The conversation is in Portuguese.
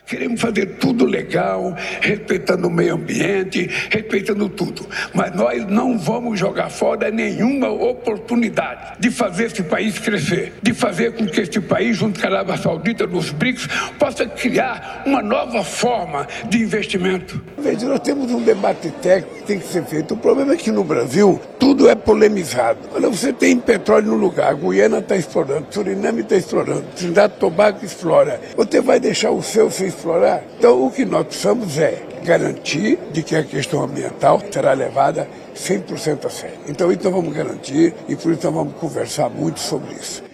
Queremos fazer tudo legal, respeitando o meio ambiente, respeitando tudo. Mas nós não vamos jogar fora nenhuma oportunidade de fazer esse país crescer, de fazer com que este país, junto com a Arábia Saudita, nos BRICS, possa criar uma nova forma de investimento. Veja, nós temos um debate técnico que tem que ser feito. O problema é que no Brasil tudo é polemizado. Olha, você tem petróleo no lugar, a Guiana está explorando, Suriname está explorando, Trinidad e Tobago explora. Você vai deixar o seu sem explorar? Então o que nós precisamos é garantir de que a questão ambiental será levada 100% a sério. Então vamos garantir e por isso nós vamos conversar muito sobre isso.